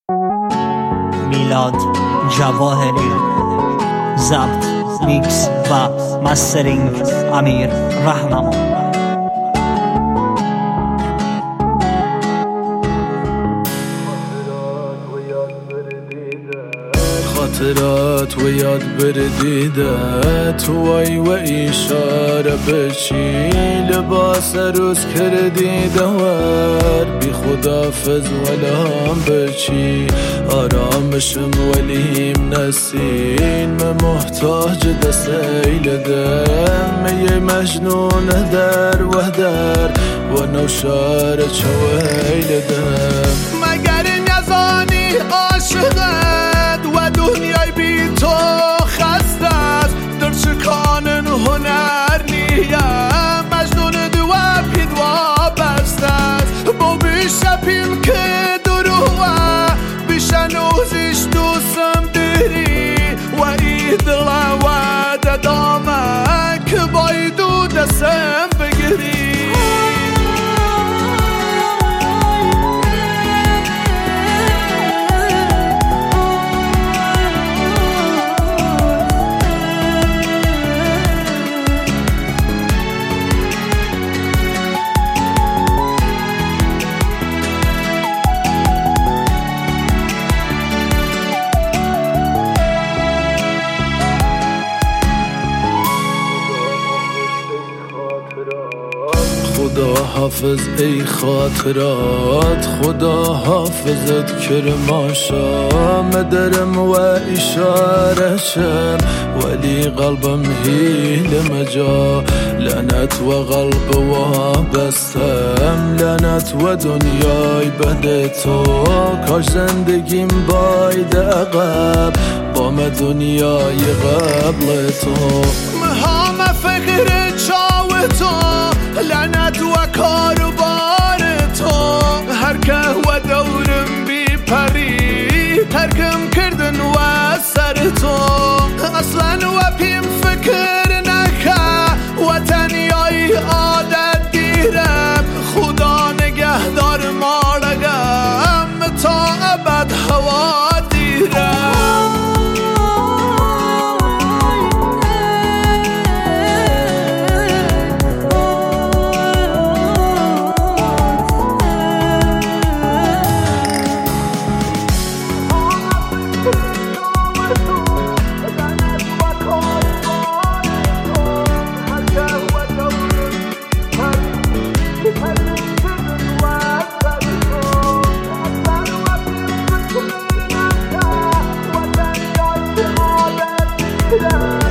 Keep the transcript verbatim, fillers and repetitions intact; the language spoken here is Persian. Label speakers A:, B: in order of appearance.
A: میلاد جواهری، ضبط، میکس و مسترینگ امیر رهنما.
B: خاطرات و یاد بردیده توی و اشاره بچی لباس روز کردی دوار بی خدافز ولام بچی آرامشم ولیم نسین من محتاج دسیل دم یه مجنون در و در و نوشار چویل دم
C: مگر نزانی عاشقت و دنیای بی تو خسته است در چکانن هنر نیم مجنون دو پید و بسته است با بیشه پیم که دروه بیشه نوزش دوستم داری و ای دل و ددامه که بایدو دستم بگیری
B: خدا حافظ ای خاطرات خدا حافظت کرماشا مدرم و اشاره شم ولی قلبم هیل مجا لعنت و قلب و بستم لعنت و دنیای بد تو کاش زندگیم باید عقب با ما دنیای قبل تو
C: مهام فقر چاو تو لعنت و کار و بار تو هر که و دورم بی پری ترکم کردن و سر تو اصلا و پیم فکر نکه و تنیای عادت دیرم خدا نگهدار مالگم تا ابد هوا دیرم Yeah.